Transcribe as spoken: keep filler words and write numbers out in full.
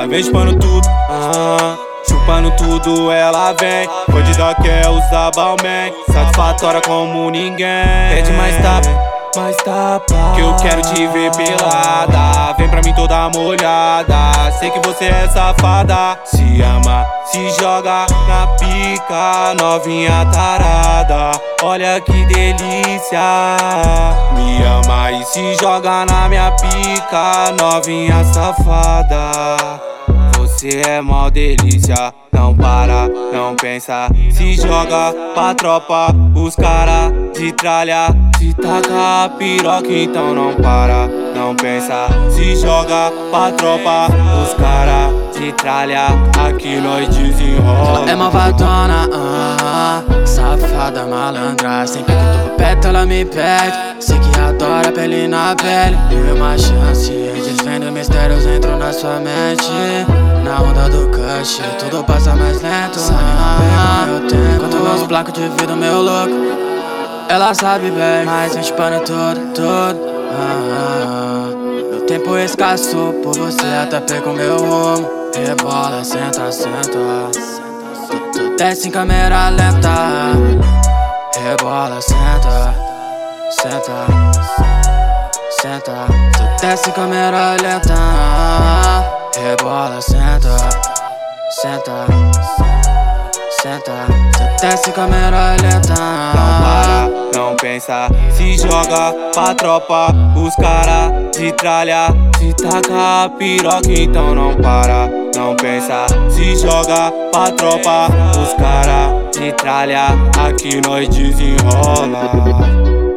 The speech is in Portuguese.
vem chupando tudo, ah, chupando tudo ela vem. Bandida quer usar Balmain, satisfatória como ninguém. Pede mais tapa, mais tapa, que eu quero te ver pelada. Vem pra mim toda molhada, sei que você é safada. Se ama, se joga na pica, novinha tarada. Olha que delícia. Me ama e se joga na minha pica, novinha safada. Você é mó delícia, não para, não pensa. Se joga pra tropa, os cara de tralha. Se taca a piroca, então não para, não pensa. Se joga pra tropa, os cara de tralha. Aqui nós desenrola. Ela é malvadona, ah, safada, malandra. Sempre que tô perto ela me pede. Sei que adora pele na pele. Dê uma chance, desvendo mistérios, entro na sua mente. Na onda do cush, tudo passa mais lento. Ah, meu tempo, quanto meus placos de vida, meu louco. Ela sabe bem, mas vem chupando tudo, tudo. Ah, meu tempo escasso, por você até pego meu rumo. Rebola, senta, senta. Tu desce em câmera lenta. Rebola, senta, senta, senta. Tu desce em câmera lenta. Rebola, senta, senta, senta. Tu desce em câmera lenta. Não para, não pensa, se joga pra tropa, os cara de tralha. Se taca a piroca, então não para, não pensa. Se joga pra tropa, os cara de tralha. Aqui nós desenrola.